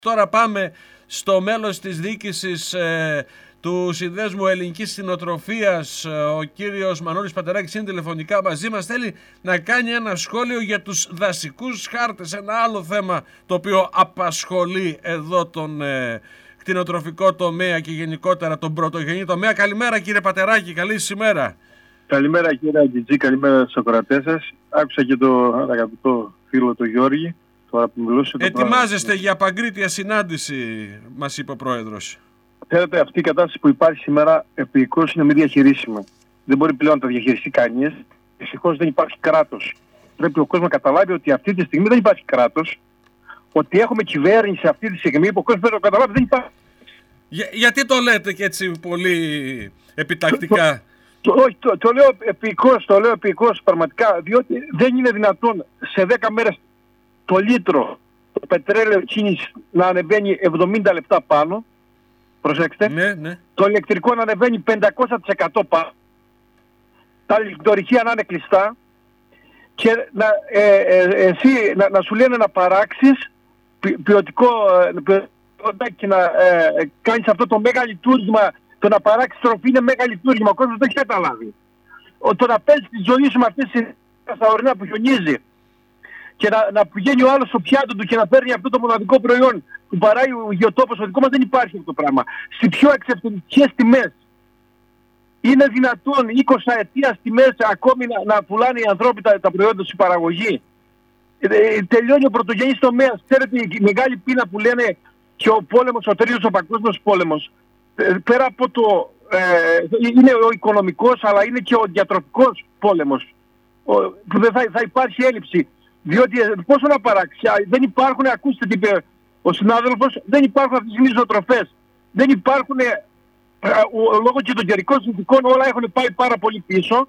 Τώρα πάμε στο μέλος της διοίκησης του Συνδέσμου Ελληνικής Κτηνοτροφίας. Ο κύριος Μανώλης Πατεράκης είναι τηλεφωνικά μαζί μας. Θέλει να κάνει ένα σχόλιο για τους δασικούς χάρτες, ένα άλλο θέμα το οποίο απασχολεί εδώ τον κτηνοτροφικό τομέα και γενικότερα τον πρωτογενή τομέα. Καλημέρα κύριε Πατεράκη, καλή σήμερα. Καλημέρα κύριε Αγγιτζή, καλημέρα στους ακροατές σας. Άκουσα και τον αγαπητό φίλο τον Γιώργη. Ετοιμάζεστε για παγκρίτια συνάντηση, μας είπε ο Πρόεδρος. Θέλετε, αυτή η κατάσταση που υπάρχει σήμερα επικώς είναι μη διαχειρίσιμη. Δεν μπορεί πλέον να τα διαχειριστεί κανείς. Δυστυχώς δεν υπάρχει κράτος. Πρέπει ο κόσμος να καταλάβει ότι αυτή τη στιγμή δεν υπάρχει κράτος. Ότι έχουμε κυβέρνηση αυτή τη στιγμή που ο κόσμος πρέπει να καταλάβει δεν υπάρχει. Γιατί το λέτε και έτσι πολύ επιτακτικά? Όχι, το λέω επικώς πραγματικά, διότι δεν είναι δυνατόν σε 10 μέρες το λίτρο το πετρέλαιο κίνηση να ανεβαίνει 70 λεπτά πάνω. Προσέξτε. Ναι. Το ηλεκτρικό να ανεβαίνει 500% πάνω. Τα λειτουργία να είναι κλειστά. Και εσύ να σου λένε να παράξεις ποιοτικό και να κάνεις αυτό το μέγα λειτουργήμα. Το να παράξεις τροφή είναι μέγα λειτουργήμα. Ο κόσμος δεν έχει καταλάβει. Το να παίζεις τη ζωή σου με αυτές τις στα ορεινά που χιονίζει και να πηγαίνει ο άλλος στο πιάτο του και να παίρνει αυτό το μοναδικό προϊόν που παράγει ο γεωτόπος, ο δικό μας, δεν υπάρχει αυτό το πράγμα. Στις πιο εξευτελικές τιμές. Είναι δυνατόν 20 ετίας τιμές ακόμη να πουλάνε οι ανθρώποι τα προϊόντα στην παραγωγή? Τελειώνει ο πρωτογενής τομέας. Ξέρετε, η μεγάλη πείνα που λένε και ο πόλεμος, ο τρίτος ο παγκόσμιος πόλεμος, πέρα από το είναι ο οικονομικός, αλλά είναι και ο διατροφικός πόλεμος, που δεν θα υπάρχει έλλειψη. Διότι πόσο να παράξει, δεν υπάρχουν, ακούστε τι είπε ο συνάδελφος, δεν υπάρχουν αυτή τη στιγμή ζωοτροφές. Δεν υπάρχουν, λόγω και των καιρικών συνθηκών όλα έχουν πάει πάρα πολύ πίσω.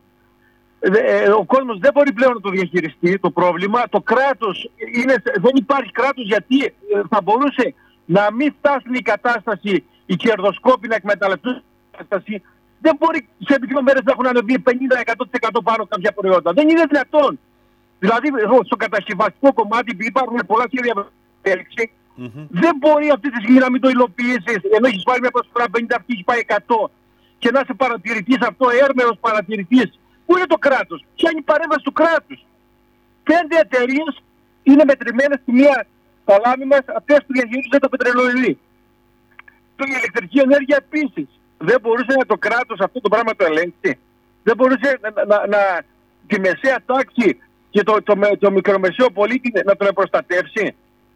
Ο κόσμος δεν μπορεί πλέον να το διαχειριστεί το πρόβλημα. Το κράτος, δεν υπάρχει κράτος, γιατί θα μπορούσε να μην φτάσουν η κατάσταση, οι κερδοσκόποι να εκμεταλλευτούν την κατάσταση. Δεν μπορεί σε 2 μέρες να έχουν ανεβεί 50-100% πάνω κάποια προϊόντα. Δεν είναι δυνατόν. Δηλαδή στο κατασκευαστικό κομμάτι υπάρχουν πολλά σχέδια εξέλιξη. Δεν μπορεί αυτή τη στιγμή να μην το υλοποιήσεις, ενώ έχεις πάρει μια προσφορά 50, αυτή έχει πάει 100 και να είσαι παρατηρητής, αυτό έρμεος παρατηρητής. Πού είναι το κράτος? Ποια είναι η παρέμβαση του κράτους? 5 εταιρείες είναι μετρημένες στη μία παλάμη μας, αυτές που διαχειρίζονται το πετρελαιοειδή. Η ηλεκτρική ενέργεια επίσης. Δεν μπορούσε το κράτος αυτό το πράγμα το ελέγξει? Δεν μπορούσε τη μεσαία τάξη και το μικρομεσαίο πολίτη να τον προστατεύσει?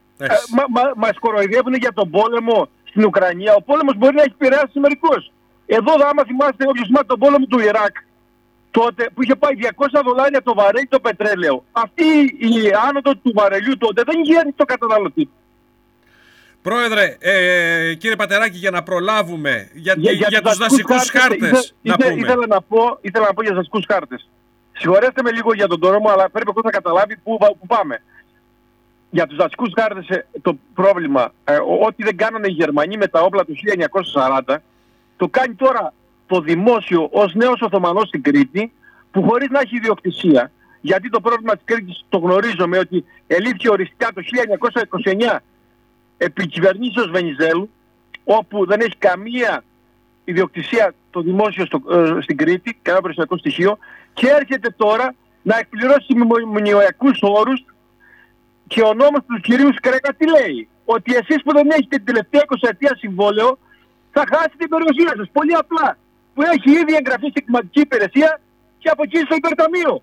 Μας κοροϊδεύουν για τον πόλεμο στην Ουκρανία. Ο πόλεμος μπορεί να έχει επηρεάσει μερικούς. Εδώ, άμα θυμάστε, όποιος θυμάται τον πόλεμο του Ιράκ, τότε που είχε πάει $200 το βαρέλι το πετρέλαιο. Αυτή η άνοδο του βαρελιού τότε δεν γέρνει το καταναλωτή. Πρόεδρε, κύριε Πατεράκη, για να προλάβουμε για τους δασικούς χάρτες να πούμε. Ήθελα να πω για τους δασικούς χάρτες. Συγχωρέστε με λίγο για τον τόνο μου, αλλά πρέπει να καταλάβει πού πάμε. Για τους δασικούς χάρτες το πρόβλημα, ό,τι δεν κάνανε οι Γερμανοί με τα όπλα του 1940, το κάνει τώρα το δημόσιο ως νέος Οθωμανός στην Κρήτη, που χωρίς να έχει ιδιοκτησία, γιατί το πρόβλημα της Κρήτης το γνωρίζουμε ότι ελήφθη οριστικά το 1929 επί κυβερνήσεως Βενιζέλου, όπου δεν έχει καμία ιδιοκτησία το δημόσιο στην Κρήτη, κανένα περιουσιακό στοιχείο, και έρχεται τώρα να εκπληρώσει μνημονιακούς όρους. Και ο νόμος του κυρίου Σκρέκα τι λέει? Ότι εσείς που δεν έχετε την τελευταία 20 ετία συμβόλαιο θα χάσετε την περιουσία σας. Πολύ απλά. Που έχει ήδη εγγραφεί στην κλιματική υπηρεσία και από εκεί στο υπερταμείο.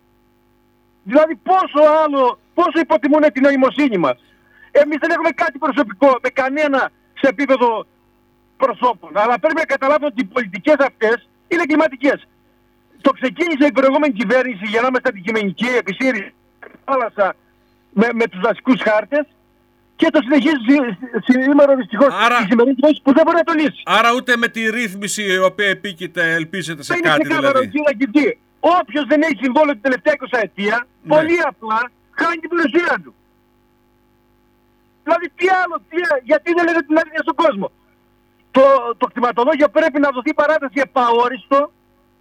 Δηλαδή πόσο υποτιμούν την νοημοσύνη μας? Εμείς δεν έχουμε κάτι προσωπικό με κανένα σε επίπεδο προσώπων. Αλλά πρέπει να καταλάβουμε ότι οι πολιτικές αυτές είναι κλιματικές. Το ξεκίνησε η προηγούμενη κυβέρνηση για να είμαστε αντικειμενικοί, επισύρει θάλασσα με τους δασικούς χάρτες και το συνεχίζει σήμερα δυστυχώς η σημερινή κυβέρνηση που δεν μπορεί να το λύσει. Άρα ούτε με τη ρύθμιση η οποία επίκειται ελπίζετε σε κάτι δηλαδή? Όποιος δεν έχει συμβόλαιο την τελευταία 20 ετία, πολύ απλά χάνει την περιουσία του. Δηλαδή γιατί δεν λένε την αλήθεια στον κόσμο? Το κτηματολόγιο πρέπει να δοθεί παράταση επαόριστο,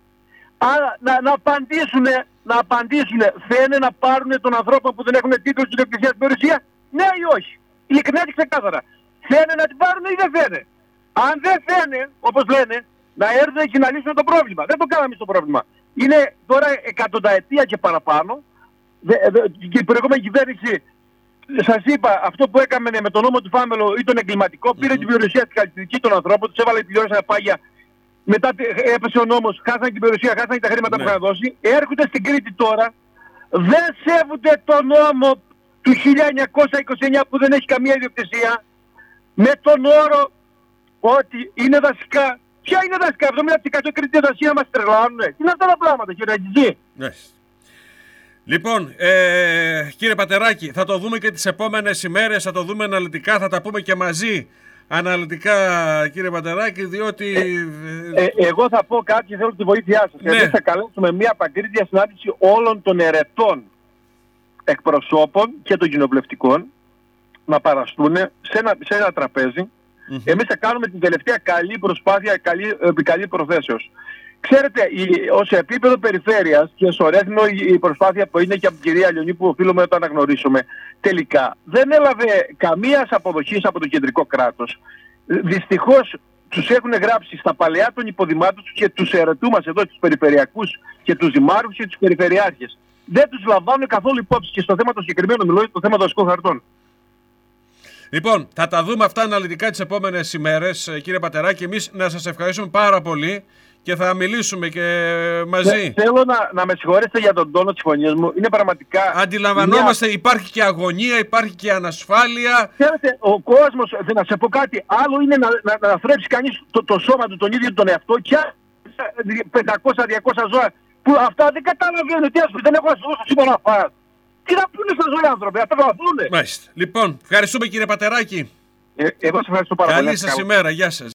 να απαντήσουν, θέλουν να πάρουν τον ανθρώπο που δεν έχουν τίτλο στην ιδιοκτησία στην περιουσία, ναι ή όχι? Ειλικρινά και ξεκάθαρα. Θένε να την πάρουν ή δεν θένε? Αν δεν θένε, όπως λένε, να έρθουν και να λύσουν το πρόβλημα. Δεν το κάναμε στο πρόβλημα. Είναι τώρα εκατονταετία και παραπάνω. Και η προηγούμενη κυβέρνηση, σας είπα, αυτό που έκαμε με τον νόμο του Φάμελο ήταν εγκληματικό. Πήρε την περιουσία στην καλλιτική των ανθρώπων, τους έβαλε τη λιώνα πάγια. Μετά έπεσε ο νόμος, χάσανε την περιουσία, χάσανε τα χρήματα που είχαν δώσει. Έρχονται στην Κρήτη τώρα, δεν σέβονται τον νόμο του 1929 που δεν έχει καμία ιδιοκτησία, με τον όρο ότι είναι δασικά. Ποια είναι δασικά? 70% Κρήτη δασία μας τρελάνουνε. Τι είναι αυτά τα πράγματα, κύριε Αγγιτζή? Λοιπόν, κύριε Πατεράκη, θα το δούμε και τις επόμενες ημέρες, θα το δούμε αναλυτικά, θα τα πούμε και μαζί αναλυτικά, κύριε Πατεράκη, διότι... εγώ θα πω κάτι και θέλω τη βοήθειά σας. Ναι. Εμείς θα καλέσουμε μια παγκόσμια συνάντηση όλων των ερετών εκπροσώπων και των κοινοβουλευτικών να παραστούν σε ένα τραπέζι. Εμείς θα κάνουμε την τελευταία καλή προσπάθεια, καλή προθέσεως. Ξέρετε, ως επίπεδο περιφέρειας και στο Ρέθμινο η προσπάθεια που είναι και από την κυρία Λιονή που οφείλουμε να το αναγνωρίσουμε, τελικά δεν έλαβε καμία αποδοχή από το κεντρικό κράτος. Δυστυχώς τους έχουν γράψει στα παλαιά των υποδημάτων τους και τους ερετού μας εδώ, τους περιφερειακούς και τους δημάρχους και τους περιφερειάρχες. Δεν τους λαμβάνουν καθόλου υπόψη και στο θέμα το συγκεκριμένο μιλώ, το θέμα των αστικών χαρτών. Λοιπόν, θα τα δούμε αυτά αναλυτικά τις επόμενες ημέρες, κύριε Πατεράκη. Εμείς να σας ευχαριστούμε πάρα πολύ και θα μιλήσουμε και μαζί. Θέλω να με συγχωρέσετε για τον τόνο της φωνής μου. Είναι πραγματικά... Αντιλαμβανόμαστε, υπάρχει και αγωνία, υπάρχει και ανασφάλεια. Ξέρετε, ο κόσμος, να σε πω κάτι, άλλο είναι να θρέψει κανείς το σώμα του, τον ίδιο τον εαυτό, και 500-200 ζώα που αυτά δεν καταλαβαίνουν. Τι ας πει, δεν έχω να σου δώσω σήμερα να φας. Τι να πούνε στα ζώα άνθρωποι, αυτά θα δούνε. Μάλιστα. Λοιπόν, ευχαριστούμε κύριε Πατεράκη. Εγώ σας ευχαριστώ πάρα πολύ. Καλή σας ημέρα, γεια σας.